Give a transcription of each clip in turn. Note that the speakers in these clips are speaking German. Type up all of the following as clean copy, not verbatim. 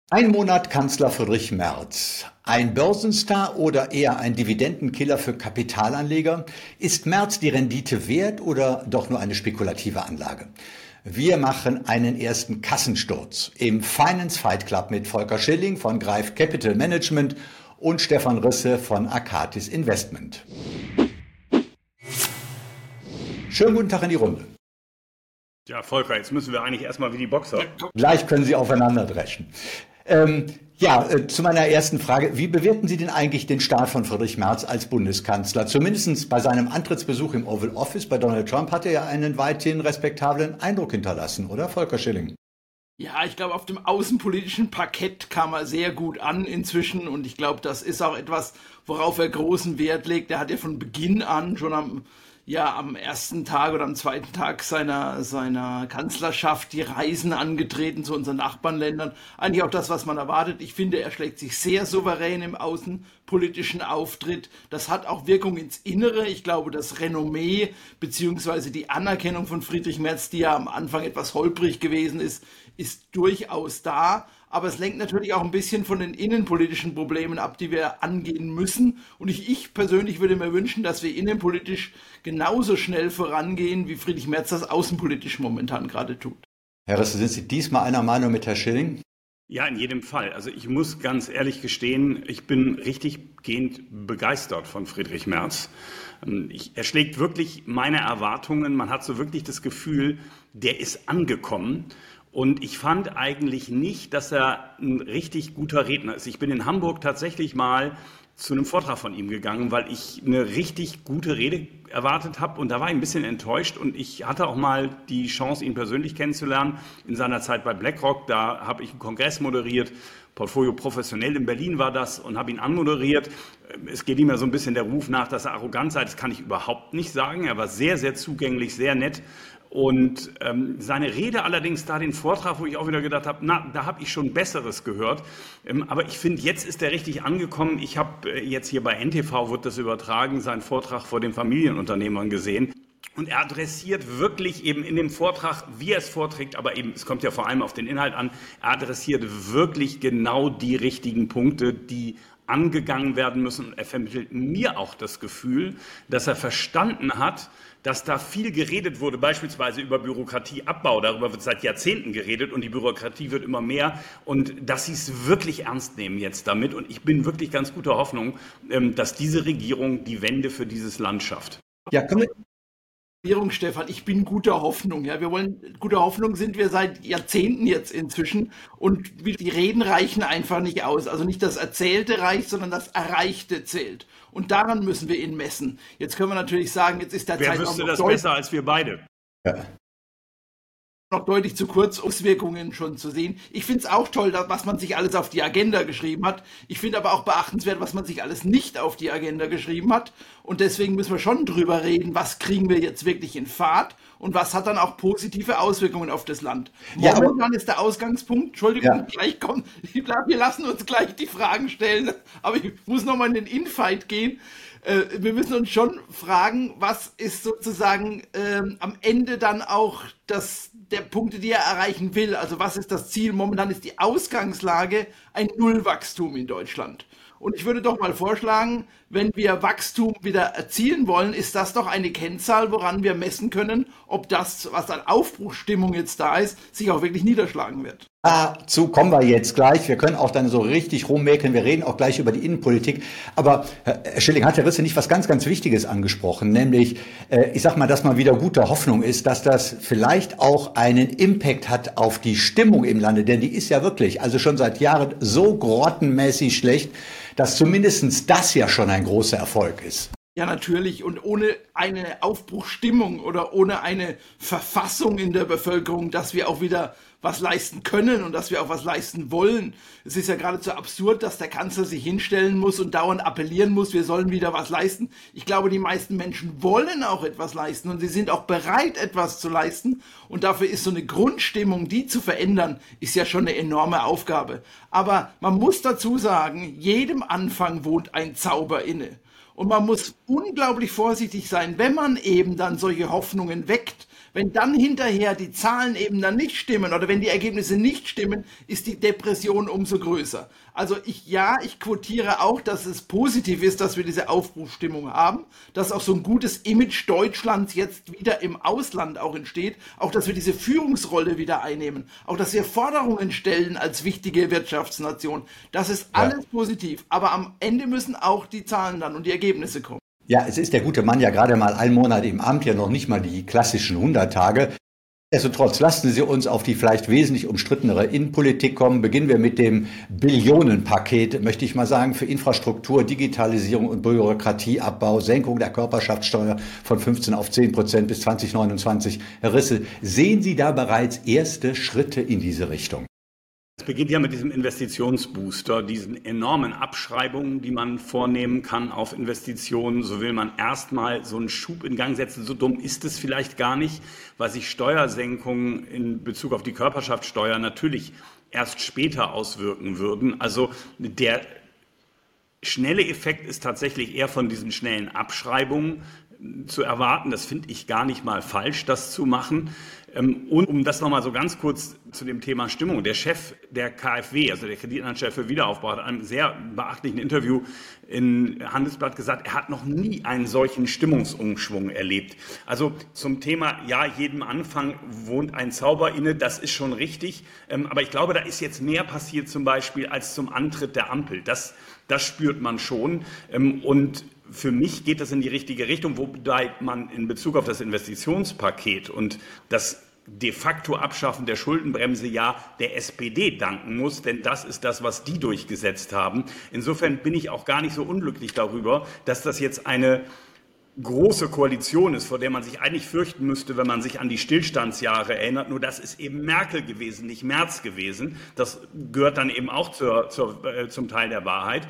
Ein Monat Kanzler Friedrich Merz. Ein Börsenstar oder eher ein Dividendenkiller für Kapitalanleger? Ist Merz die Rendite wert oder doch nur eine spekulative Anlage? Wir machen einen ersten Kassensturz im Finance Fight Club mit Volker Schilling von Greif Capital Management und Stefan Risse von Akatis Investment. Schönen guten Tag in die Runde. Ja, Volker, jetzt müssen wir eigentlich erstmal wie die Boxer. Gleich können Sie aufeinander dreschen. Zu meiner ersten Frage. Wie bewerten Sie denn eigentlich den Start von Friedrich Merz als Bundeskanzler? Zumindest bei seinem Antrittsbesuch im Oval Office bei Donald Trump hat er ja einen weithin respektablen Eindruck hinterlassen, oder, Volker Schilling? Ja, ich glaube, auf dem außenpolitischen Parkett kam er sehr gut an inzwischen und ich glaube, das ist auch etwas, worauf er großen Wert legt. Er hat ja von Beginn an schon am ersten Tag oder am zweiten Tag seiner Kanzlerschaft die Reisen angetreten zu unseren Nachbarländern. Eigentlich auch das, was man erwartet. Ich finde, er schlägt sich sehr souverän im außenpolitischen Auftritt. Das hat auch Wirkung ins Innere. Ich glaube, das Renommee beziehungsweise die Anerkennung von Friedrich Merz, die ja am Anfang etwas holprig gewesen ist durchaus da. Aber es lenkt natürlich auch ein bisschen von den innenpolitischen Problemen ab, die wir angehen müssen. Und ich persönlich würde mir wünschen, dass wir innenpolitisch genauso schnell vorangehen, wie Friedrich Merz das außenpolitisch momentan gerade tut. Herr Risse, sind Sie diesmal einer Meinung mit Herrn Schilling? Ja, in jedem Fall. Also ich muss ganz ehrlich gestehen, ich bin richtig gehend begeistert von Friedrich Merz. Er schlägt wirklich meine Erwartungen. Man hat so wirklich das Gefühl, der ist angekommen. Und ich fand eigentlich nicht, dass er ein richtig guter Redner ist. Ich bin in Hamburg tatsächlich mal zu einem Vortrag von ihm gegangen, weil ich eine richtig gute Rede erwartet habe. Und da war ich ein bisschen enttäuscht. Und ich hatte auch mal die Chance, ihn persönlich kennenzulernen in seiner Zeit bei BlackRock. Da habe ich einen Kongress moderiert. Portfolio professionell in Berlin war das und habe ihn anmoderiert. Es geht ihm ja so ein bisschen der Ruf nach, dass er arrogant sei. Das kann ich überhaupt nicht sagen. Er war sehr, sehr zugänglich, sehr nett. Und seine Rede allerdings, da den Vortrag, wo ich auch wieder gedacht habe, da habe ich schon Besseres gehört. Aber ich finde, jetzt ist er richtig angekommen. Ich habe jetzt hier bei NTV, wird das übertragen, seinen Vortrag vor den Familienunternehmern gesehen. Und er adressiert wirklich eben in dem Vortrag, wie er es vorträgt, aber eben, es kommt ja vor allem auf den Inhalt an, er adressiert wirklich genau die richtigen Punkte, die angegangen werden müssen. Und er vermittelt mir auch das Gefühl, dass er verstanden hat, dass da viel geredet wurde, beispielsweise über Bürokratieabbau. Darüber wird seit Jahrzehnten geredet und die Bürokratie wird immer mehr. Und dass sie es wirklich ernst nehmen jetzt damit. Und ich bin wirklich ganz guter Hoffnung, dass diese Regierung die Wende für dieses Land schafft. Ja, können wir, Stefan, ich bin guter Hoffnung. Ja, guter Hoffnung sind wir seit Jahrzehnten jetzt inzwischen und die Reden reichen einfach nicht aus. Also nicht das Erzählte reicht, sondern das Erreichte zählt. Und daran müssen wir ihn messen. Jetzt können wir natürlich sagen, jetzt ist der Wer Zeitraum wüsste das besser als wir beide? ja. noch deutlich zu kurz, Auswirkungen schon zu sehen. Ich finde es auch toll, was man sich alles auf die Agenda geschrieben hat. Ich finde aber auch beachtenswert, was man sich alles nicht auf die Agenda geschrieben hat. Und deswegen müssen wir schon drüber reden, was kriegen wir jetzt wirklich in Fahrt und was hat dann auch positive Auswirkungen auf das Land. Ja, Momentan ist der Ausgangspunkt, Entschuldigung, Ja. gleich kommt, ich glaube, wir lassen uns gleich die Fragen stellen, aber ich muss nochmal in den Infight gehen. Wir müssen uns schon fragen, was ist sozusagen am Ende dann auch der Punkte, die er erreichen will. Also was ist das Ziel? Momentan ist die Ausgangslage ein Nullwachstum in Deutschland. Und ich würde doch mal vorschlagen, wenn wir Wachstum wieder erzielen wollen, ist das doch eine Kennzahl, woran wir messen können, ob das, was an Aufbruchsstimmung jetzt da ist, sich auch wirklich niederschlagen wird. Dazu kommen wir jetzt gleich. Wir können auch dann so richtig rummäkeln. Wir reden auch gleich über die Innenpolitik. Aber Herr Schilling, hat Herr Risse nicht was ganz, ganz Wichtiges angesprochen, nämlich, ich sag mal, dass man wieder guter Hoffnung ist, dass das vielleicht auch einen Impact hat auf die Stimmung im Lande, denn die ist ja wirklich, also schon seit Jahren so grottenmäßig schlecht, dass zumindest das ja schon ein großer Erfolg ist. Ja, natürlich. Und ohne eine Aufbruchsstimmung oder ohne eine Verfassung in der Bevölkerung, dass wir auch wieder was leisten können und dass wir auch was leisten wollen. Es ist ja geradezu absurd, dass der Kanzler sich hinstellen muss und dauernd appellieren muss, wir sollen wieder was leisten. Ich glaube, die meisten Menschen wollen auch etwas leisten und sie sind auch bereit, etwas zu leisten. Und dafür ist so eine Grundstimmung, die zu verändern, ist ja schon eine enorme Aufgabe. Aber man muss dazu sagen, jedem Anfang wohnt ein Zauber inne. Und man muss unglaublich vorsichtig sein, wenn man eben dann solche Hoffnungen weckt, Wenn dann hinterher die Zahlen eben dann nicht stimmen oder wenn die Ergebnisse nicht stimmen, ist die Depression umso größer. Also ich quotiere auch, dass es positiv ist, dass wir diese Aufbruchsstimmung haben, dass auch so ein gutes Image Deutschlands jetzt wieder im Ausland auch entsteht, auch dass wir diese Führungsrolle wieder einnehmen, auch dass wir Forderungen stellen als wichtige Wirtschaftsnation. Das ist alles positiv, aber am Ende müssen auch die Zahlen dann und die Ergebnisse kommen. Ja, es ist der gute Mann ja gerade mal einen Monat im Amt, ja noch nicht mal die klassischen 100 Tage. Nichtsdestotrotz lassen Sie uns auf die vielleicht wesentlich umstrittenere Innenpolitik kommen. Beginnen wir mit dem Billionenpaket, möchte ich mal sagen, für Infrastruktur, Digitalisierung und Bürokratieabbau, Senkung der Körperschaftssteuer von 15 auf 10% bis 2029. Herr Risse, sehen Sie da bereits erste Schritte in diese Richtung? Es beginnt ja mit diesem Investitionsbooster, diesen enormen Abschreibungen, die man vornehmen kann auf Investitionen. So will man erstmal so einen Schub in Gang setzen. So dumm ist es vielleicht gar nicht, weil sich Steuersenkungen in Bezug auf die Körperschaftssteuer natürlich erst später auswirken würden. Also der schnelle Effekt ist tatsächlich eher von diesen schnellen Abschreibungen zu erwarten. Das finde ich gar nicht mal falsch, das zu machen. Und um das nochmal so ganz kurz zu dem Thema Stimmung. Der Chef der KfW, also der Kreditanstalt für Wiederaufbau, hat in einem sehr beachtlichen Interview in Handelsblatt gesagt, er hat noch nie einen solchen Stimmungsumschwung erlebt. Also zum Thema, ja, jedem Anfang wohnt ein Zauber inne, das ist schon richtig. Aber ich glaube, da ist jetzt mehr passiert zum Beispiel als zum Antritt der Ampel. Das spürt man schon. Und für mich geht das in die richtige Richtung, wobei man in Bezug auf das Investitionspaket und das de facto Abschaffen der Schuldenbremse ja der SPD danken muss, denn das ist das, was die durchgesetzt haben. Insofern bin ich auch gar nicht so unglücklich darüber, dass das jetzt eine große Koalition ist, vor der man sich eigentlich fürchten müsste, wenn man sich an die Stillstandsjahre erinnert. Nur das ist eben Merkel gewesen, nicht Merz gewesen. Das gehört dann eben auch zum Teil der Wahrheit.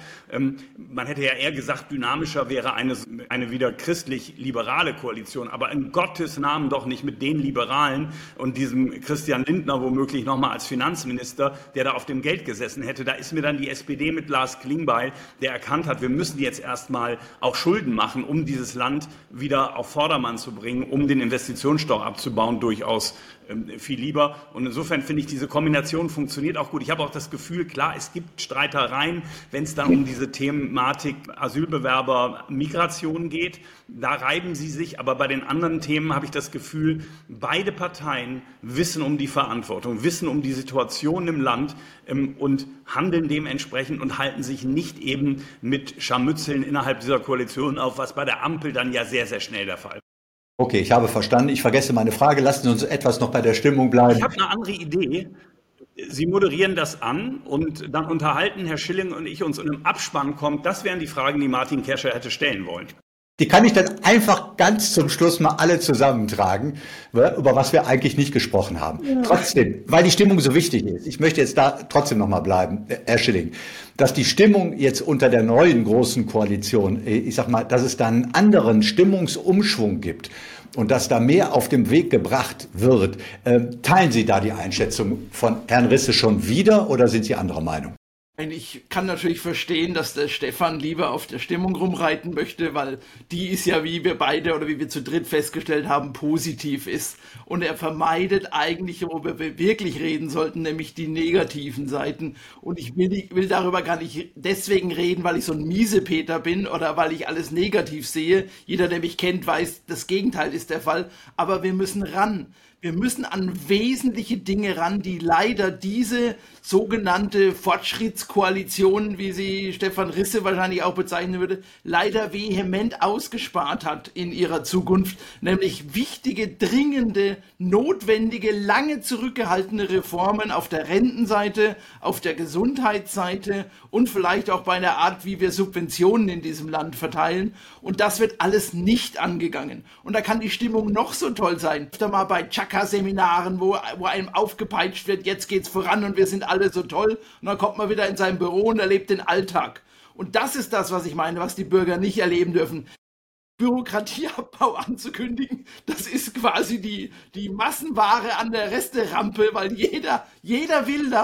Man hätte ja eher gesagt, dynamischer wäre eine wieder christlich-liberale Koalition. Aber in Gottes Namen doch nicht mit den Liberalen und diesem Christian Lindner womöglich nochmal als Finanzminister, der da auf dem Geld gesessen hätte. Da ist mir dann die SPD mit Lars Klingbeil, der erkannt hat, wir müssen jetzt erstmal auch Schulden machen, um dieses Land wieder auf Vordermann zu bringen, um den Investitionsstau abzubauen, durchaus viel lieber. Und insofern finde ich, diese Kombination funktioniert auch gut. Ich habe auch das Gefühl, klar, es gibt Streitereien, wenn es dann um diese Thematik Asylbewerber, Migration geht. Da reiben sie sich. Aber bei den anderen Themen habe ich das Gefühl, beide Parteien wissen um die Verantwortung, wissen um die Situation im Land und handeln dementsprechend und halten sich nicht eben mit Scharmützeln innerhalb dieser Koalition auf, was bei der Ampel dann ja sehr, sehr schnell der Fall ist. Okay, ich habe verstanden. Ich vergesse meine Frage. Lassen Sie uns etwas noch bei der Stimmung bleiben. Ich habe eine andere Idee. Sie moderieren das an und dann unterhalten Herr Schilling und ich uns in einem Abspann kommt. Das wären die Fragen, die Martin Kescher hätte stellen wollen. Die kann ich dann einfach ganz zum Schluss mal alle zusammentragen, über was wir eigentlich nicht gesprochen haben. Ja. Trotzdem, weil die Stimmung so wichtig ist, ich möchte jetzt da trotzdem nochmal bleiben, Herr Schilling, dass die Stimmung jetzt unter der neuen großen Koalition, ich sag mal, dass es da einen anderen Stimmungsumschwung gibt und dass da mehr auf den Weg gebracht wird. Teilen Sie da die Einschätzung von Herrn Risse schon wieder oder sind Sie anderer Meinung? Ich kann natürlich verstehen, dass der Stefan lieber auf der Stimmung rumreiten möchte, weil die ist ja, wie wir beide oder wie wir zu dritt festgestellt haben, positiv ist. Und er vermeidet eigentlich, worüber wir wirklich reden sollten, nämlich die negativen Seiten. Und ich will darüber gar nicht deswegen reden, weil ich so ein Miesepeter bin oder weil ich alles negativ sehe. Jeder, der mich kennt, weiß, das Gegenteil ist der Fall. Aber wir müssen ran. Wir müssen an wesentliche Dinge ran, die leider diese sogenannte Fortschrittskoalition, wie sie Stefan Risse wahrscheinlich auch bezeichnen würde, leider vehement ausgespart hat in ihrer Zukunft, nämlich wichtige, dringende, notwendige, lange zurückgehaltene Reformen auf der Rentenseite, auf der Gesundheitsseite und vielleicht auch bei der Art, wie wir Subventionen in diesem Land verteilen. Und das wird alles nicht angegangen. Und da kann die Stimmung noch so toll sein. Öfter mal bei Chaka-Seminaren, wo einem aufgepeitscht wird, jetzt geht's voran und wir sind alle so toll. Und dann kommt man wieder in sein Büro und erlebt den Alltag. Und das ist das, was ich meine, was die Bürger nicht erleben dürfen. Bürokratieabbau anzukündigen, das ist quasi die Massenware an der Resterampe, weil jeder will das.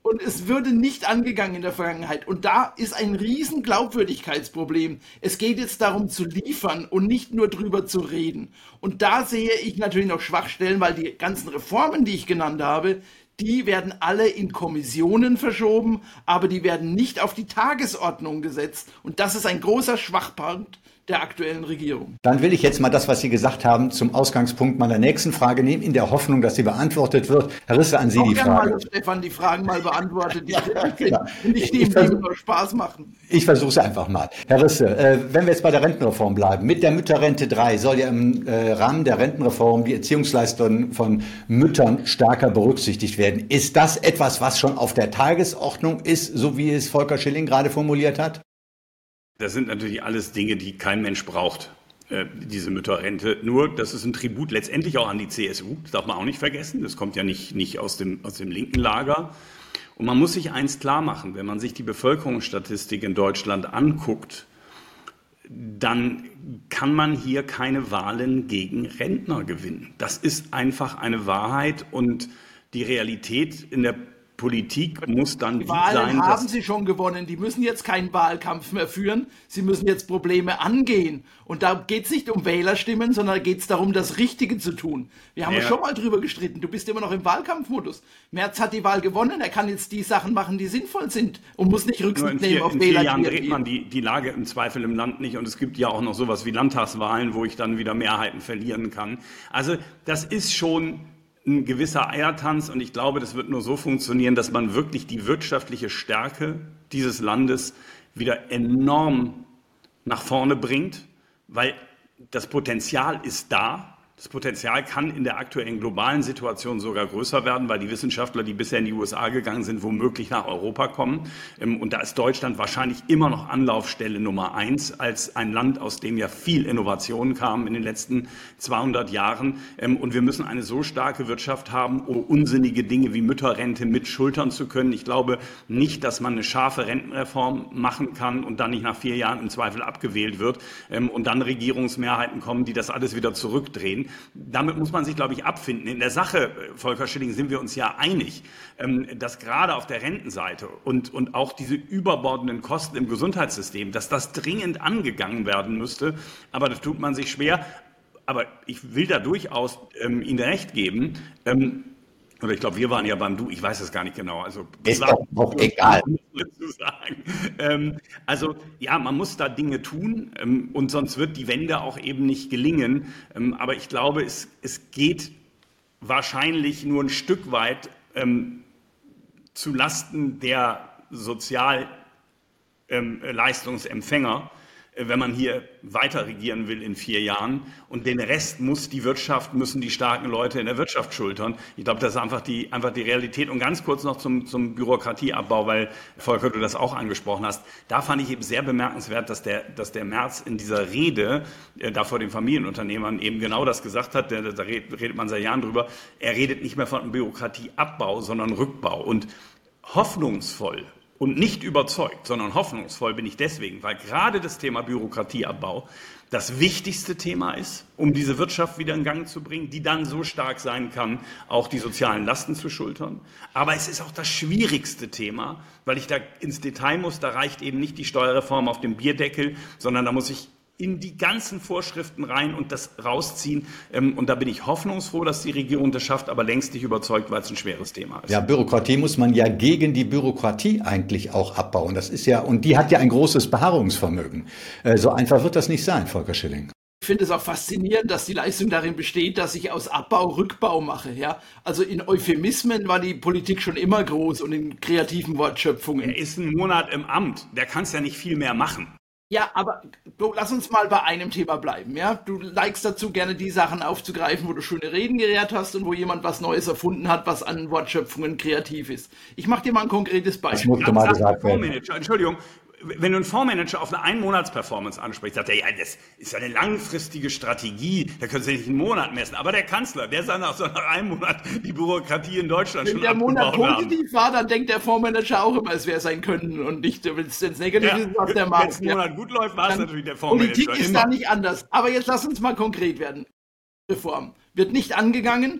Und es würde nicht angegangen in der Vergangenheit. Und da ist ein riesen Glaubwürdigkeitsproblem. Es geht jetzt darum zu liefern und nicht nur drüber zu reden. Und da sehe ich natürlich noch Schwachstellen, weil die ganzen Reformen, die ich genannt habe, die werden alle in Kommissionen verschoben, aber die werden nicht auf die Tagesordnung gesetzt. Und das ist ein großer Schwachpunkt der aktuellen Regierung. Dann will ich jetzt mal das, was Sie gesagt haben, zum Ausgangspunkt meiner nächsten Frage nehmen, in der Hoffnung, dass sie beantwortet wird. Herr Risse, an Sie die Frage. Mal, Stefan, die Fragen mal beantwortet, die genau. Und nicht die nur Spaß machen. Ich versuche es einfach mal. Herr Risse, wenn wir jetzt bei der Rentenreform bleiben, mit der Mütterrente 3 soll ja im Rahmen der Rentenreform die Erziehungsleistungen von Müttern stärker berücksichtigt werden. Ist das etwas, was schon auf der Tagesordnung ist, so wie es Volker Schilling gerade formuliert hat? Das sind natürlich alles Dinge, die kein Mensch braucht, diese Mütterrente. Nur, das ist ein Tribut letztendlich auch an die CSU. Das darf man auch nicht vergessen. Das kommt ja nicht aus dem linken Lager. Und man muss sich eins klar machen, wenn man sich die Bevölkerungsstatistik in Deutschland anguckt, dann kann man hier keine Wahlen gegen Rentner gewinnen. Das ist einfach eine Wahrheit und die Realität in der Politik muss dann die Wahlen haben sie schon gewonnen. Die müssen jetzt keinen Wahlkampf mehr führen. Sie müssen jetzt Probleme angehen. Und da geht es nicht um Wählerstimmen, sondern da geht es darum, das Richtige zu tun. Wir haben schon mal drüber gestritten. Du bist immer noch im Wahlkampfmodus. Merz hat die Wahl gewonnen. Er kann jetzt die Sachen machen, die sinnvoll sind und muss nicht Rücksicht nehmen auf Wähler. In 4 Jahren dreht man die Lage im Zweifel im Land nicht. Und es gibt ja auch noch sowas wie Landtagswahlen, wo ich dann wieder Mehrheiten verlieren kann. Also das ist schon ein gewisser Eiertanz und ich glaube, das wird nur so funktionieren, dass man wirklich die wirtschaftliche Stärke dieses Landes wieder enorm nach vorne bringt, weil das Potenzial ist da. Das Potenzial kann in der aktuellen globalen Situation sogar größer werden, weil die Wissenschaftler, die bisher in die USA gegangen sind, womöglich nach Europa kommen. Und da ist Deutschland wahrscheinlich immer noch Anlaufstelle Nummer 1 als ein Land, aus dem ja viel Innovation kam in den letzten 200 Jahren. Und wir müssen eine so starke Wirtschaft haben, um unsinnige Dinge wie Mütterrente mit schultern zu können. Ich glaube nicht, dass man eine scharfe Rentenreform machen kann und dann nicht nach 4 Jahren im Zweifel abgewählt wird und dann Regierungsmehrheiten kommen, die das alles wieder zurückdrehen. Damit muss man sich, glaube ich, abfinden. In der Sache, Volker Schilling, sind wir uns ja einig, dass gerade auf der Rentenseite und auch diese überbordenden Kosten im Gesundheitssystem, dass das dringend angegangen werden müsste. Aber das tut man sich schwer. Aber ich will da durchaus Ihnen recht geben. Oder ich glaube, wir waren ja beim Du, ich weiß es gar nicht genau. Also ist doch auch egal. Also ja, man muss da Dinge tun und sonst wird die Wende auch eben nicht gelingen. Aber ich glaube, es geht wahrscheinlich nur ein Stück weit zu Lasten der Sozialleistungsempfänger, wenn man hier weiter regieren will in 4 Jahren. Und den Rest muss die Wirtschaft, müssen die starken Leute in der Wirtschaft schultern. Ich glaube, das ist einfach die Realität. Und ganz kurz noch zum Bürokratieabbau, weil, Volker, du das auch angesprochen hast. Da fand ich eben sehr bemerkenswert, dass der Merz in dieser Rede da vor den Familienunternehmern eben genau das gesagt hat. Da redet man seit Jahren drüber. Er redet nicht mehr von Bürokratieabbau, sondern Rückbau. Und hoffnungsvoll und nicht überzeugt, sondern hoffnungsvoll bin ich deswegen, weil gerade das Thema Bürokratieabbau das wichtigste Thema ist, um diese Wirtschaft wieder in Gang zu bringen, die dann so stark sein kann, auch die sozialen Lasten zu schultern. Aber es ist auch das schwierigste Thema, weil ich da ins Detail muss. Da reicht eben nicht die Steuerreform auf dem Bierdeckel, sondern da muss ich in die ganzen Vorschriften rein und das rausziehen. Und da bin ich hoffnungsfroh, dass die Regierung das schafft, aber längst nicht überzeugt, weil es ein schweres Thema ist. Ja, Bürokratie muss man ja gegen die Bürokratie eigentlich auch abbauen. Das ist ja, und die hat ja ein großes Beharrungsvermögen. So einfach wird das nicht sein, Volker Schilling. Ich finde es auch faszinierend, dass die Leistung darin besteht, dass ich aus Abbau Rückbau mache. Ja? Also in Euphemismen war die Politik schon immer groß und in kreativen Wortschöpfungen. Er ist einen Monat im Amt, der kann es ja nicht viel mehr machen. Ja, aber lass uns mal bei einem Thema bleiben. Ja? Du neigst dazu, gerne die Sachen aufzugreifen, wo du schöne Reden gelehrt hast und wo jemand was Neues erfunden hat, was an Wortschöpfungen kreativ ist. Ich mache dir mal ein konkretes Beispiel. Das musste mal gesagt werden. Entschuldigung. Wenn du einen Fondsmanager auf eine Einmonatsperformance ansprichst, sagt er, ja, das ist ja eine langfristige Strategie, da können Sie nicht einen Monat messen. Aber der Kanzler, der sagt nach so einem Monat die Bürokratie in Deutschland schon abgebaut haben. Wenn der Monat positiv war, dann denkt der Fondsmanager auch immer, es wäre sein Können und nicht, wenn es negativ ist, was der Markt. Wenn es einen Monat gut läuft, war es natürlich der Fondsmanager. Politik ist da nicht anders. Aber jetzt lass uns mal konkret werden. Reform wird nicht angegangen.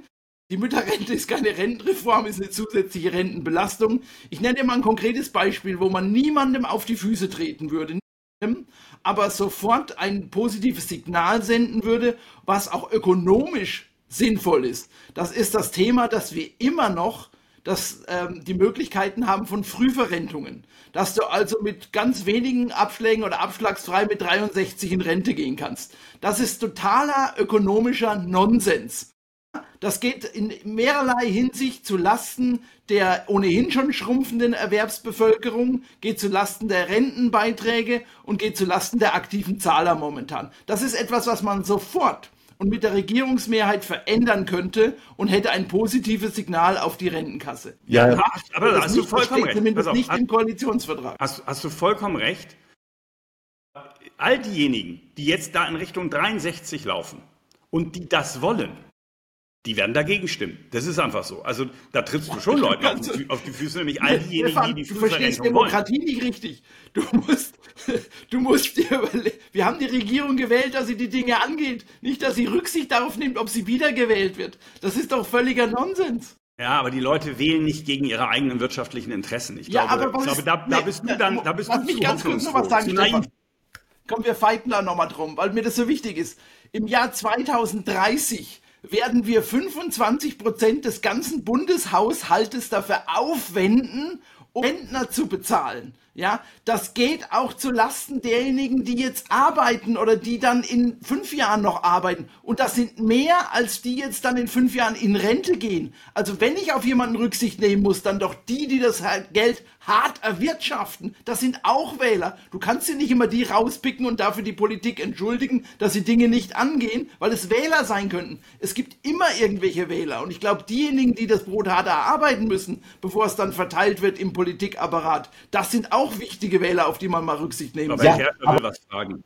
Die Mütterrente ist keine Rentenreform, ist eine zusätzliche Rentenbelastung. Ich nenne dir mal ein konkretes Beispiel, wo man niemandem auf die Füße treten würde, aber sofort ein positives Signal senden würde, was auch ökonomisch sinnvoll ist. Das ist das Thema, dass wir immer noch die Möglichkeiten haben von Frühverrentungen. Dass du also mit ganz wenigen Abschlägen oder abschlagsfrei mit 63 in Rente gehen kannst. Das ist totaler ökonomischer Nonsens. Das geht in mehrerlei Hinsicht zu Lasten der ohnehin schon schrumpfenden Erwerbsbevölkerung, geht zu Lasten der Rentenbeiträge und geht zu Lasten der aktiven Zahler momentan. Das ist etwas, was man sofort und mit der Regierungsmehrheit verändern könnte und hätte ein positives Signal auf die Rentenkasse. Ja, aber da hast du vollkommen recht. Zumindest nicht im Koalitionsvertrag. Hast du vollkommen recht. All diejenigen, die jetzt da in Richtung 63 laufen und die das wollen, die werden dagegen stimmen. Das ist einfach so. Also da trittst du schon Leuten auf die Füße, nämlich all diejenigen, die Frühverrentung wollen. Du verstehst Demokratie nicht richtig. Du musst dir überlegen, wir haben die Regierung gewählt, dass sie die Dinge angeht, nicht, dass sie Rücksicht darauf nimmt, ob sie wiedergewählt wird. Das ist doch völliger Nonsens. Ja, aber die Leute wählen nicht gegen ihre eigenen wirtschaftlichen Interessen. Ich glaube, da bist du lass mich ganz kurz noch was sagen, Stefan. Komm, wir fighten da nochmal drum, weil mir das so wichtig ist. Im Jahr 2030 werden wir 25% des ganzen Bundeshaushaltes dafür aufwenden, um Rentner zu bezahlen. Ja, das geht auch zu Lasten derjenigen, die jetzt arbeiten oder die dann in 5 Jahren noch arbeiten. Und das sind mehr, als die jetzt dann in 5 Jahren in Rente gehen. Also wenn ich auf jemanden Rücksicht nehmen muss, dann doch die das Geld hart erwirtschaften. Das sind auch Wähler. Du kannst dir nicht immer die rauspicken und dafür die Politik entschuldigen, dass sie Dinge nicht angehen, weil es Wähler sein könnten. Es gibt immer irgendwelche Wähler. Und ich glaube, diejenigen, die das Brot hart erarbeiten müssen, bevor es dann verteilt wird im Politikapparat, das sind auch wichtige Wähler, auf die man mal Rücksicht nehmen soll. Ja, ich will was fragen.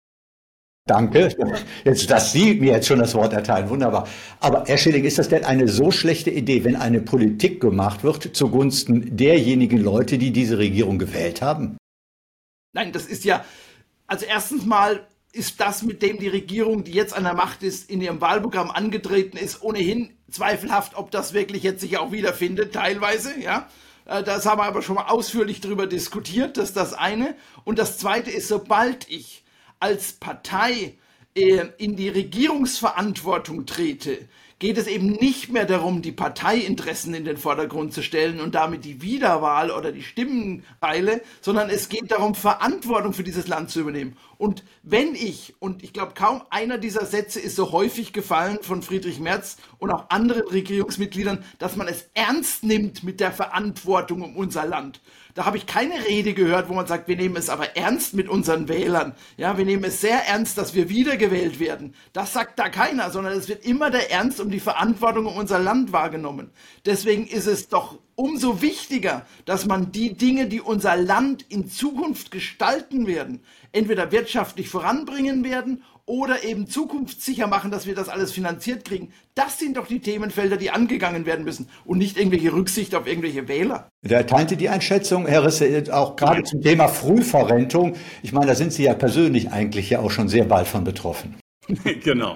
Danke, jetzt, dass Sie mir jetzt schon das Wort erteilen, wunderbar. Aber Herr Schilling, ist das denn eine so schlechte Idee, wenn eine Politik gemacht wird zugunsten derjenigen Leute, die diese Regierung gewählt haben? Nein, das ist ja, also erstens mal ist das, mit dem die Regierung, die jetzt an der Macht ist, in ihrem Wahlprogramm angetreten ist, ohnehin zweifelhaft, ob das wirklich jetzt sich auch wiederfindet, teilweise, ja. Das haben wir aber schon mal ausführlich darüber diskutiert, das ist das eine. Und das zweite ist, sobald ich als Partei in die Regierungsverantwortung trete, geht es eben nicht mehr darum, die Parteiinteressen in den Vordergrund zu stellen und damit die Wiederwahl oder die Stimmenteile, sondern es geht darum, Verantwortung für dieses Land zu übernehmen. Und wenn und ich glaube, kaum einer dieser Sätze ist so häufig gefallen von Friedrich Merz und auch anderen Regierungsmitgliedern, dass man es ernst nimmt mit der Verantwortung um unser Land. Da habe ich keine Rede gehört, wo man sagt, wir nehmen es aber ernst mit unseren Wählern. Ja, wir nehmen es sehr ernst, dass wir wiedergewählt werden. Das sagt da keiner, sondern es wird immer der Ernst um die Verantwortung um unser Land wahrgenommen. Deswegen ist es doch umso wichtiger, dass man die Dinge, die unser Land in Zukunft gestalten werden, entweder wirtschaftlich voranbringen werden oder eben zukunftssicher machen, dass wir das alles finanziert kriegen. Das sind doch die Themenfelder, die angegangen werden müssen und nicht irgendwelche Rücksicht auf irgendwelche Wähler. Da teilte die Einschätzung, Herr Risse, auch gerade zum Thema Frühverrentung. Ich meine, da sind Sie ja persönlich eigentlich ja auch schon sehr bald von betroffen. Genau.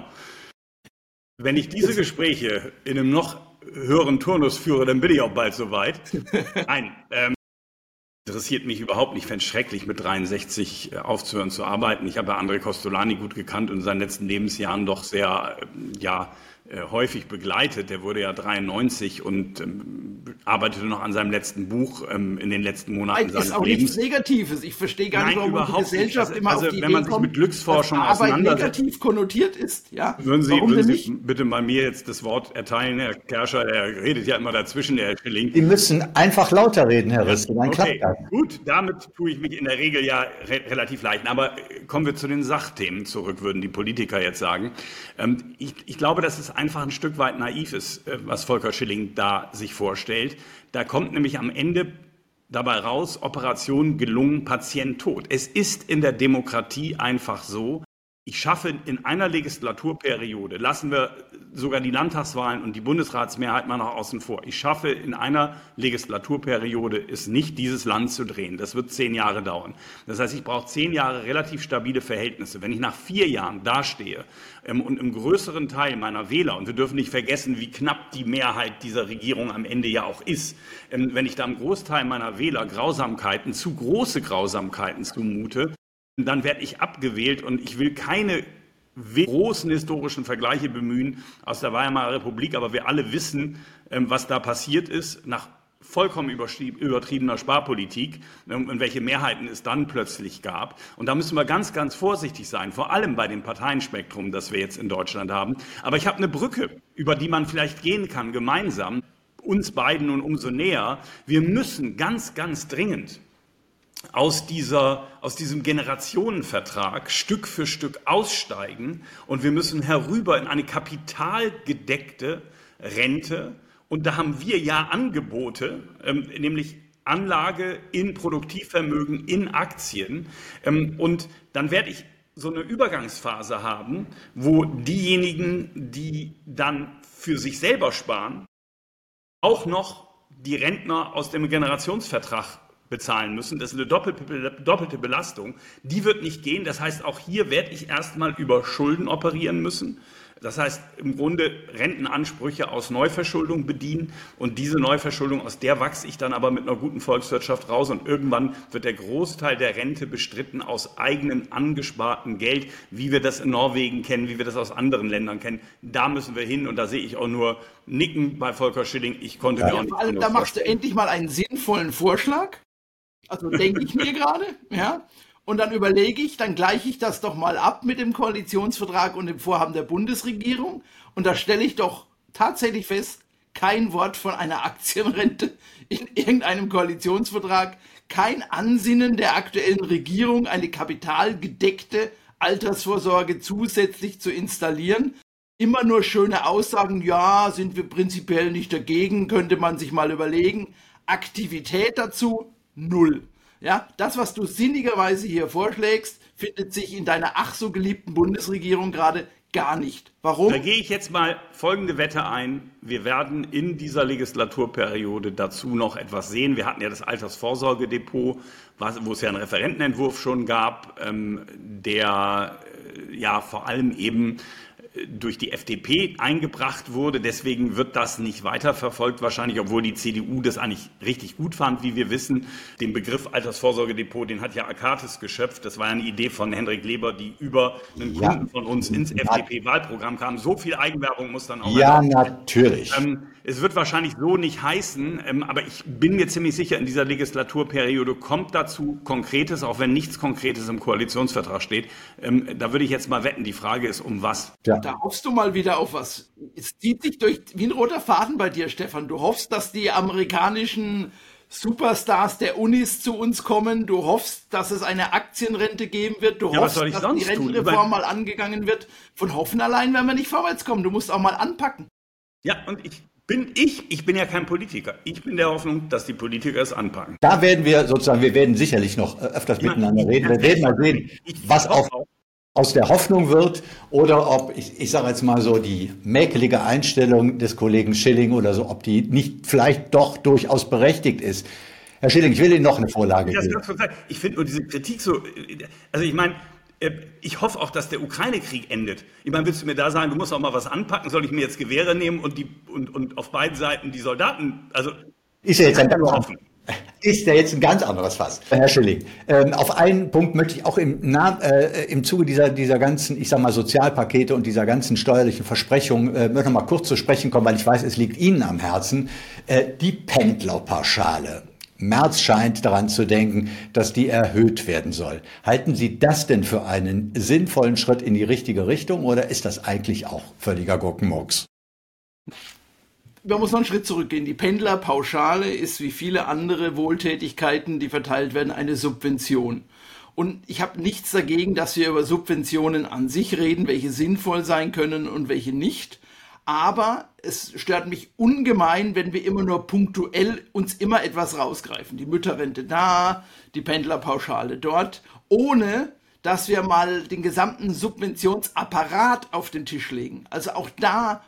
Wenn ich diese Gespräche in einem noch höheren Turnus führe, dann bin ich auch bald soweit. Nein, interessiert mich überhaupt nicht. Ich fände es schrecklich, mit 63 aufzuhören zu arbeiten. Ich habe André Costolani gut gekannt und in seinen letzten Lebensjahren doch sehr häufig begleitet. Der wurde ja 93 und arbeitete noch an seinem letzten Buch in den letzten Monaten seines Lebens. Das ist auch nichts Negatives. Ich verstehe gar nicht, warum die Gesellschaft immer auf die Idee wenn man sich mit Glücksforschung auseinandersetzt, negativ konnotiert ist. Ja? Würden Sie bitte mal mir jetzt das Wort erteilen, Herr Kerscher, der redet ja immer dazwischen, der Herr Schilling. Sie müssen einfach lauter reden, Herr Risse. Okay, gut, damit tue ich mich in der Regel ja relativ leicht. Aber kommen wir zu den Sachthemen zurück, würden die Politiker jetzt sagen. Ich glaube, dass es einfach ein Stück weit naiv ist, was Volker Schilling da sich vorstellt. Da kommt nämlich am Ende dabei raus, Operation gelungen, Patient tot. Es ist in der Demokratie einfach so, Ich schaffe in einer Legislaturperiode, lassen wir sogar die Landtagswahlen und die Bundesratsmehrheit mal noch außen vor, ich schaffe in einer Legislaturperiode es nicht, dieses Land zu drehen. Das wird 10 Jahre dauern. Das heißt, ich brauche 10 Jahre relativ stabile Verhältnisse. Wenn ich nach 4 Jahren dastehe und im größeren Teil meiner Wähler, und wir dürfen nicht vergessen, wie knapp die Mehrheit dieser Regierung am Ende ja auch ist, wenn ich da einem Großteil meiner Wähler Grausamkeiten, zu große Grausamkeiten zumute, dann werde ich abgewählt und ich will keine großen historischen Vergleiche bemühen aus der Weimarer Republik, aber wir alle wissen, was da passiert ist nach vollkommen übertriebener Sparpolitik und welche Mehrheiten es dann plötzlich gab. Und da müssen wir ganz, ganz vorsichtig sein, vor allem bei dem Parteienspektrum, das wir jetzt in Deutschland haben. Aber ich habe eine Brücke, über die man vielleicht gehen kann, gemeinsam, uns beiden und umso näher. Wir müssen ganz, ganz dringend aus diesem Generationenvertrag Stück für Stück aussteigen und wir müssen herüber in eine kapitalgedeckte Rente. Und da haben wir ja Angebote, nämlich Anlage in Produktivvermögen, in Aktien. Und dann werde ich so eine Übergangsphase haben, wo diejenigen, die dann für sich selber sparen, auch noch die Rentner aus dem Generationsvertrag bezahlen müssen. Das ist eine doppelte Belastung. Die wird nicht gehen. Das heißt, auch hier werde ich erstmal über Schulden operieren müssen. Das heißt, im Grunde Rentenansprüche aus Neuverschuldung bedienen und diese Neuverschuldung, aus der wachse ich dann aber mit einer guten Volkswirtschaft raus und irgendwann wird der Großteil der Rente bestritten aus eigenem angespartem Geld, wie wir das in Norwegen kennen, wie wir das aus anderen Ländern kennen. Da müssen wir hin und da sehe ich auch nur Nicken bei Volker Schilling. Ich konnte mir auch nicht. Vor allem, da machst du endlich mal einen sinnvollen Vorschlag. Also denke ich mir gerade, ja. Und dann überlege ich, dann gleiche ich das doch mal ab mit dem Koalitionsvertrag und dem Vorhaben der Bundesregierung. Und da stelle ich doch tatsächlich fest, kein Wort von einer Aktienrente in irgendeinem Koalitionsvertrag, kein Ansinnen der aktuellen Regierung, eine kapitalgedeckte Altersvorsorge zusätzlich zu installieren. Immer nur schöne Aussagen, ja, sind wir prinzipiell nicht dagegen, könnte man sich mal überlegen. Aktivität dazu, null. Ja, das, was du sinnigerweise hier vorschlägst, findet sich in deiner ach so geliebten Bundesregierung gerade gar nicht. Warum? Da gehe ich jetzt mal folgende Wette ein. Wir werden in dieser Legislaturperiode dazu noch etwas sehen. Wir hatten ja das Altersvorsorgedepot, wo es ja einen Referentenentwurf schon gab, der ja vor allem eben durch die FDP eingebracht wurde. Deswegen wird das nicht weiterverfolgt wahrscheinlich, obwohl die CDU das eigentlich richtig gut fand, wie wir wissen. Den Begriff Altersvorsorgedepot, den hat ja Akatis geschöpft. Das war ja eine Idee von Hendrik Leber, die über einen Kunden von uns ins FDP-Wahlprogramm kam. So viel Eigenwerbung muss dann auch Ja, natürlich. Es wird wahrscheinlich so nicht heißen, aber ich bin mir ziemlich sicher, in dieser Legislaturperiode kommt dazu Konkretes, auch wenn nichts Konkretes im Koalitionsvertrag steht. Da würde ich jetzt mal wetten, die Frage ist, um was? Ja. Da hoffst du mal wieder auf was. Es zieht sich durch wie ein roter Faden bei dir, Stefan. Du hoffst, dass die amerikanischen Superstars der Unis zu uns kommen. Du hoffst, dass es eine Aktienrente geben wird. Du hoffst, dass die Rentenreform mal angegangen wird. Von Hoffen allein werden wir nicht vorwärts kommen. Du musst auch mal anpacken. Ja, und ich bin ja kein Politiker. Ich bin der Hoffnung, dass die Politiker es anpacken. Da werden wir werden sicherlich noch öfters miteinander reden. Wir werden mal sehen, was aus der Hoffnung wird oder ob, ich sage jetzt mal so, die mäkelige Einstellung des Kollegen Schilling oder so, ob die nicht vielleicht doch durchaus berechtigt ist. Herr Schilling, ich will Ihnen noch eine Vorlage geben. Ich finde nur diese Kritik so, also ich meine, ich hoffe auch, dass der Ukraine-Krieg endet. Ich meine, willst du mir da sagen, du musst auch mal was anpacken, soll ich mir jetzt Gewehre nehmen und auf beiden Seiten die Soldaten, also ist ja jetzt ein ganz anderes Fass, Herr Schilling. Auf einen Punkt möchte ich auch im Zuge dieser ganzen, ich sag mal, Sozialpakete und dieser ganzen steuerlichen Versprechungen noch mal kurz zu sprechen kommen, weil ich weiß, es liegt Ihnen am Herzen. Die Pendlerpauschale. Merz scheint daran zu denken, dass die erhöht werden soll. Halten Sie das denn für einen sinnvollen Schritt in die richtige Richtung oder ist das eigentlich auch völliger Gurkenmurks? Man muss noch einen Schritt zurückgehen. Die Pendlerpauschale ist wie viele andere Wohltätigkeiten, die verteilt werden, eine Subvention. Und ich habe nichts dagegen, dass wir über Subventionen an sich reden, welche sinnvoll sein können und welche nicht. Aber es stört mich ungemein, wenn wir immer nur punktuell uns immer etwas rausgreifen. Die Mütterrente da, die Pendlerpauschale dort, ohne dass wir mal den gesamten Subventionsapparat auf den Tisch legen. Also auch da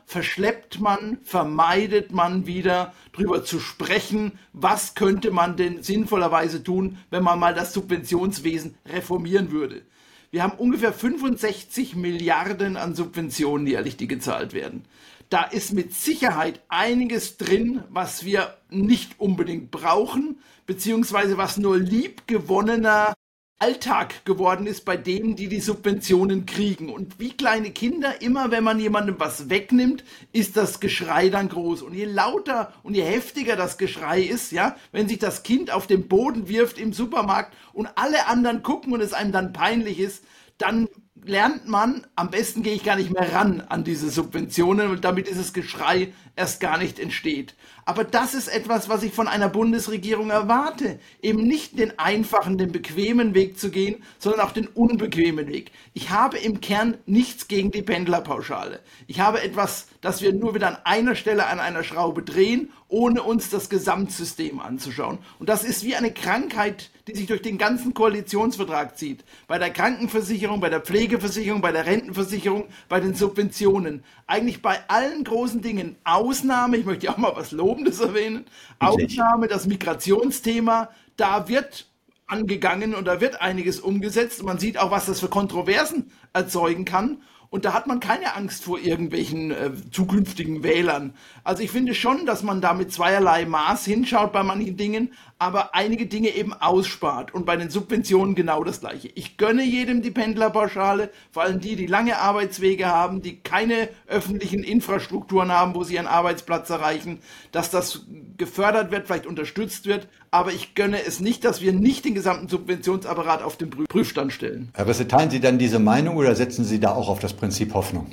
vermeidet man wieder drüber zu sprechen, was könnte man denn sinnvollerweise tun, wenn man mal das Subventionswesen reformieren würde. Wir haben ungefähr 65 Milliarden an Subventionen jährlich, die gezahlt werden. Da ist mit Sicherheit einiges drin, was wir nicht unbedingt brauchen, beziehungsweise was nur liebgewonnener Alltag geworden ist bei denen, die die Subventionen kriegen. Und wie kleine Kinder, immer wenn man jemandem was wegnimmt, ist das Geschrei dann groß. Und je lauter und je heftiger das Geschrei ist, ja, wenn sich das Kind auf den Boden wirft im Supermarkt und alle anderen gucken und es einem dann peinlich ist, dann lernt man, am besten gehe ich gar nicht mehr ran an diese Subventionen und damit dieses Geschrei erst gar nicht entsteht. Aber das ist etwas, was ich von einer Bundesregierung erwarte. Eben nicht den einfachen, den bequemen Weg zu gehen, sondern auch den unbequemen Weg. Ich habe im Kern nichts gegen die Pendlerpauschale. Ich habe etwas, das wir nur wieder an einer Stelle an einer Schraube drehen, ohne uns das Gesamtsystem anzuschauen. Und das ist wie eine Krankheit, die sich durch den ganzen Koalitionsvertrag zieht. Bei der Krankenversicherung, bei der Pflegeversicherung, bei der Rentenversicherung, bei den Subventionen. Eigentlich bei allen großen Dingen. Ausnahme, ich möchte ja auch mal was Lobendes erwähnen, Ausnahme, das Migrationsthema, da wird angegangen und da wird einiges umgesetzt. Man sieht auch, was das für Kontroversen erzeugen kann. Und da hat man keine Angst vor irgendwelchen zukünftigen Wählern. Also ich finde schon, dass man da mit zweierlei Maß hinschaut bei manchen Dingen, aber einige Dinge eben ausspart. Und bei den Subventionen genau das Gleiche. Ich gönne jedem die Pendlerpauschale, vor allem die, die lange Arbeitswege haben, die keine öffentlichen Infrastrukturen haben, wo sie ihren Arbeitsplatz erreichen, dass das gefördert wird, vielleicht unterstützt wird. Aber ich gönne es nicht, dass wir nicht den gesamten Subventionsapparat auf den Prüfstand stellen. Herr Risse, teilen Sie dann diese Meinung oder setzen Sie da auch auf das Prinzip Hoffnung?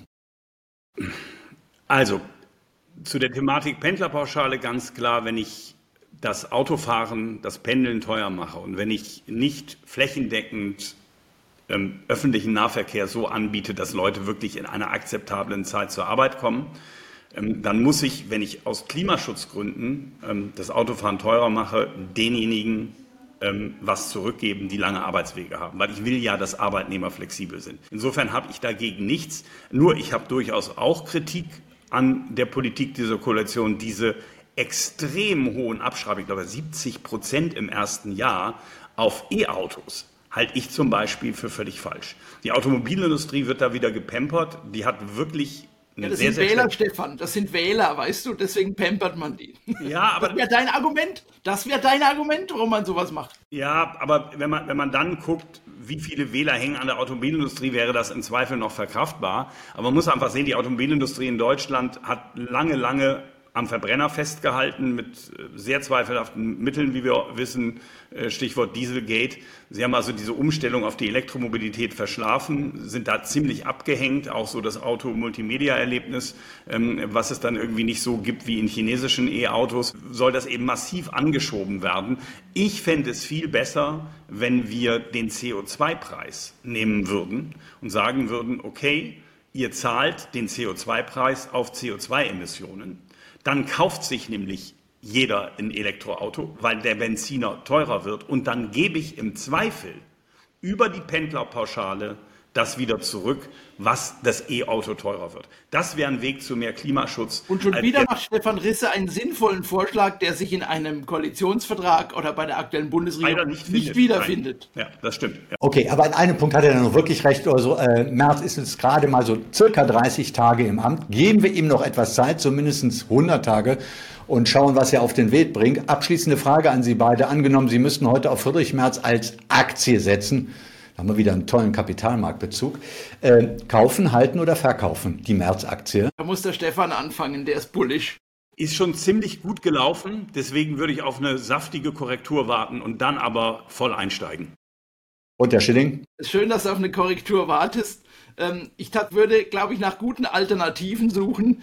Also, zu der Thematik Pendlerpauschale ganz klar, wenn ich das Autofahren, das Pendeln teuer mache und wenn ich nicht flächendeckend öffentlichen Nahverkehr so anbiete, dass Leute wirklich in einer akzeptablen Zeit zur Arbeit kommen, dann muss ich, wenn ich aus Klimaschutzgründen das Autofahren teurer mache, denjenigen was zurückgeben, die lange Arbeitswege haben. Weil ich will ja, dass Arbeitnehmer flexibel sind. Insofern habe ich dagegen nichts. Nur ich habe durchaus auch Kritik an der Politik dieser Koalition, diese extrem hohen Abschreibungen, ich glaube 70% im ersten Jahr auf E-Autos, halte ich zum Beispiel für völlig falsch. Die Automobilindustrie wird da wieder gepampert. Die hat wirklich ja, das sind Wähler, Stefan, das sind Wähler, weißt du, deswegen pampert man die. Ja, aber das wäre dein Argument, warum man sowas macht. Ja, aber wenn man dann guckt, wie viele Wähler hängen an der Automobilindustrie, wäre das im Zweifel noch verkraftbar. Aber man muss einfach sehen, die Automobilindustrie in Deutschland hat lange am Verbrenner festgehalten mit sehr zweifelhaften Mitteln, wie wir wissen, Stichwort Dieselgate. Sie haben also diese Umstellung auf die Elektromobilität verschlafen, sind da ziemlich abgehängt, auch so das Auto-Multimedia-Erlebnis, was es dann irgendwie nicht so gibt wie in chinesischen E-Autos, soll das eben massiv angeschoben werden. Ich fände es viel besser, wenn wir den CO2-Preis nehmen würden und sagen würden, okay, ihr zahlt den CO2-Preis auf CO2-Emissionen. Dann kauft sich nämlich jeder ein Elektroauto, weil der Benziner teurer wird. Und dann gebe ich im Zweifel über die Pendlerpauschale das wieder zurück, was das E-Auto teurer wird. Das wäre ein Weg zu mehr Klimaschutz. Und schon wieder macht Stefan Risse einen sinnvollen Vorschlag, der sich in einem Koalitionsvertrag oder bei der aktuellen Bundesregierung nicht wiederfindet. Ja, das stimmt. Ja. Okay, aber in einem Punkt hat er dann noch wirklich recht. Also Merz ist jetzt gerade mal so circa 30 Tage im Amt. Geben wir ihm noch etwas Zeit, so mindestens 100 Tage, und schauen, was er auf den Weg bringt. Abschließende Frage an Sie beide. Angenommen, Sie müssten heute auf Friedrich Merz als Aktie setzen. Da haben wir wieder einen tollen Kapitalmarktbezug. Kaufen, halten oder verkaufen, die Merz-Aktie? Da muss der Stefan anfangen, der ist bullisch. Ist schon ziemlich gut gelaufen, deswegen würde ich auf eine saftige Korrektur warten und dann aber voll einsteigen. Und der Schilling? Schön, dass du auf eine Korrektur wartest. Ich würde, glaube ich, nach guten Alternativen suchen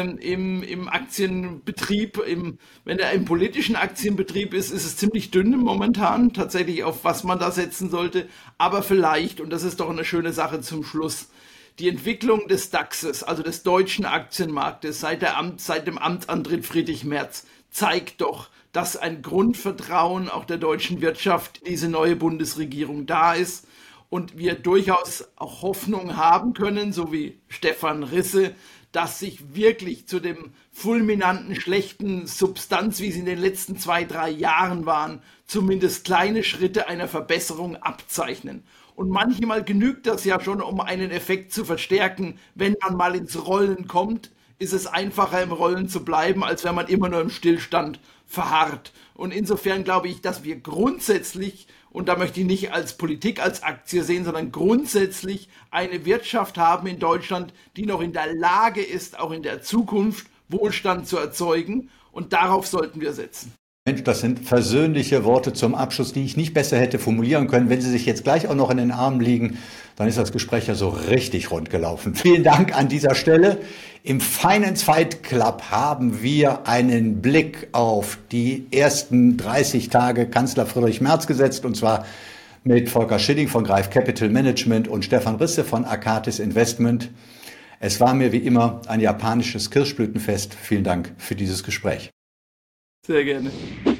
im Aktienbetrieb. Wenn er im politischen Aktienbetrieb ist es ziemlich dünn momentan, tatsächlich auf was man da setzen sollte. Aber vielleicht, und das ist doch eine schöne Sache zum Schluss, die Entwicklung des DAXes, also des deutschen Aktienmarktes, seit dem Amtsantritt Friedrich Merz, zeigt doch, dass ein Grundvertrauen auch der deutschen Wirtschaft in diese neue Bundesregierung da ist. und wir durchaus auch Hoffnung haben können, so wie Stefan Risse, dass sich wirklich zu dem fulminanten, schlechten Substanz, wie sie in den letzten 2-3 Jahren waren, zumindest kleine Schritte einer Verbesserung abzeichnen. Und manchmal genügt das ja schon, um einen Effekt zu verstärken. Wenn man mal ins Rollen kommt, ist es einfacher, im Rollen zu bleiben, als wenn man immer nur im Stillstand verharrt. Und insofern glaube ich, dass wir grundsätzlich, und da möchte ich nicht als Politik, als Aktie sehen, sondern grundsätzlich eine Wirtschaft haben in Deutschland, die noch in der Lage ist, auch in der Zukunft Wohlstand zu erzeugen. Und darauf sollten wir setzen. Mensch, das sind versöhnliche Worte zum Abschluss, die ich nicht besser hätte formulieren können. Wenn Sie sich jetzt gleich auch noch in den Armen liegen, dann ist das Gespräch ja so richtig rund gelaufen. Vielen Dank an dieser Stelle. Im Finance Fight Club haben wir einen Blick auf die ersten 30 Tage Kanzler Friedrich Merz gesetzt, und zwar mit Volker Schilling von Greif Capital Management und Stefan Risse von Akatis Investment. Es war mir wie immer ein japanisches Kirschblütenfest. Vielen Dank für dieses Gespräch. Sehr gerne.